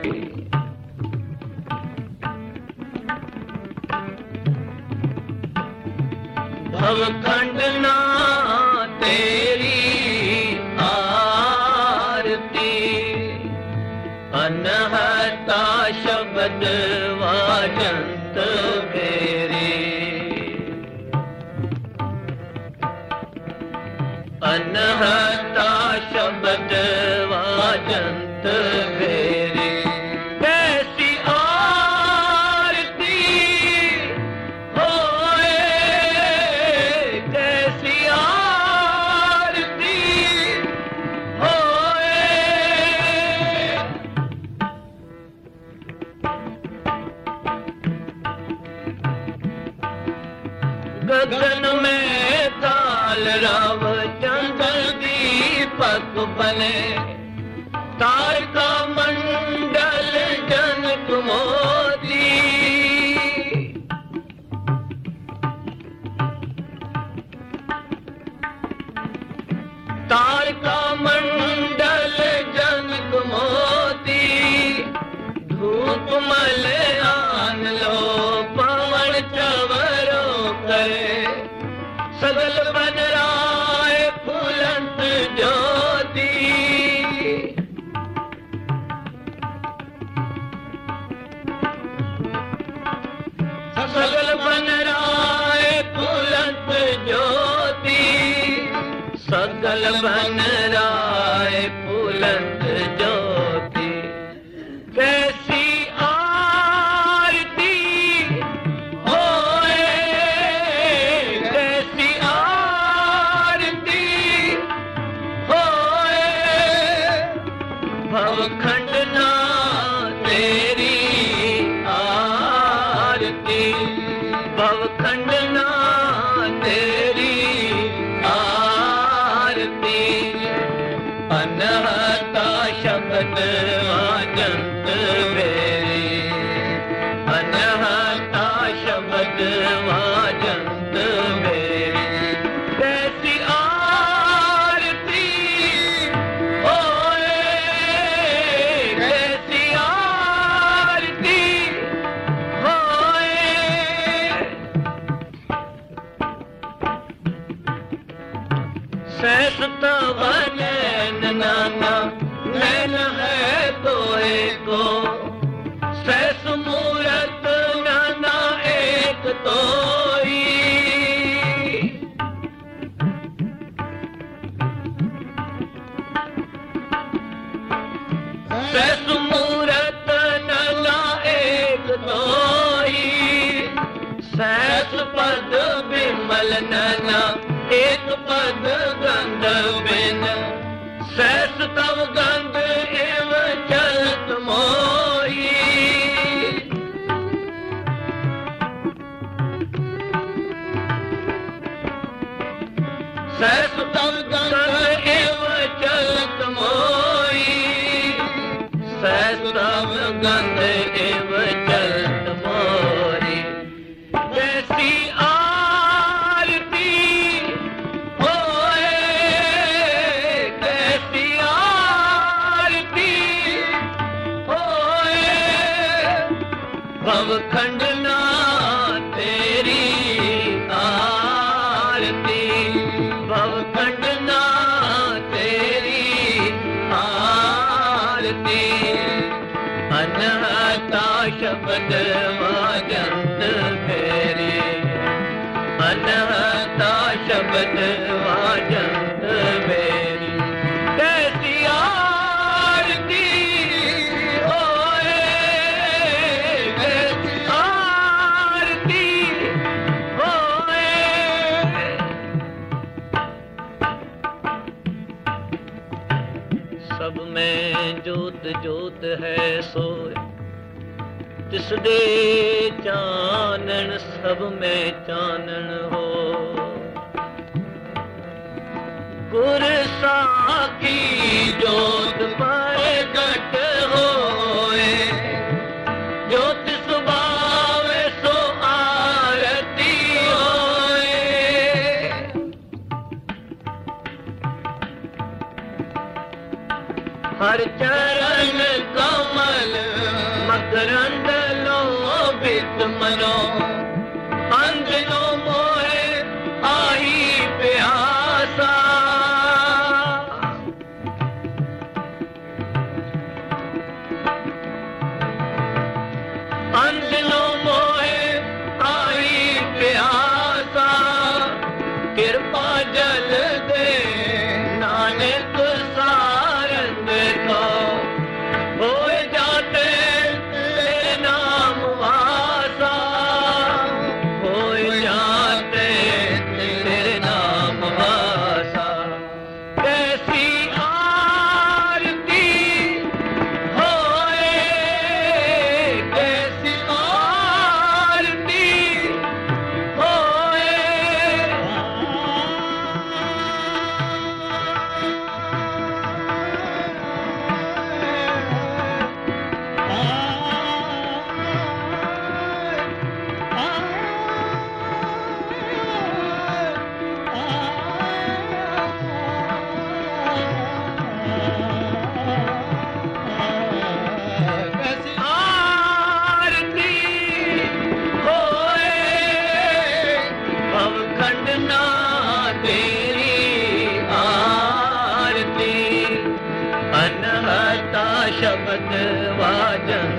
भवखंड ना तेरी आरती, अनहता शब्द वाजंत मेरी, अनहता शब्द वाजंत मेरी। कैसी आरती होए, कैसी आरती होए, गगन में काल राव चंद्र दीपक बने, तारका मंडल जनक मोती, तारका मंडल जनक मोती, धूप मलयान लो पवन चवरो करे, सगल बन राय फूलंत ज्योति, सगल बन राय फूलंत ज्योति, सगल बन राय फूलंत ज्योति। कैसी आरती होए, कैसी आरती होए, भवखंड ना तेरी आरती, भवखंड ना तेरी आरती, अनहता शब्द वाजंत मेरी, अनहता शब्द वाजंत मेरी। कैसी आरती होए, कैसी आरती होए, सहस तव नैन नाना नैन है तो एको, सहस मूरत नाना एक तोई, सहस मूरत नाना एक तोई, सहस पद बिमल नाना एक पद गंध बिन, सहस तव गंध एव चलत मोही, सहस तव गंध एव चलत मोही, सहस तव गंध एव चलत मोही। कैसी आरती होए, कैसी आरती होए, भवखंड ना तेरी आरती, भवखंड ना तेरी आरती, अनहता शब्द वाजंत मेरी, अनहता शब्द वाजंत मेरी। कैसी आरती होए, कैसी आरती होए, सब में जोत जोत है सोए, जिस दे चानन सब में चानन हो, गुर साखी जोत पर घट होए, जोत सुभावे सो आरती होए, हर चरण कमल करंदलो बित मनो अंजनो मोहे आई प्यासा अंजनो मोहे आई प्यासा कृपा जल दे नानक सारंग को होए जाते तेरे नाम वासा होए जाते तेरे नाम वासा कैसी आरती होए कैसी आरती होए आरती होए भवखंड ना तेरी आरती अनहता शब्द वाजन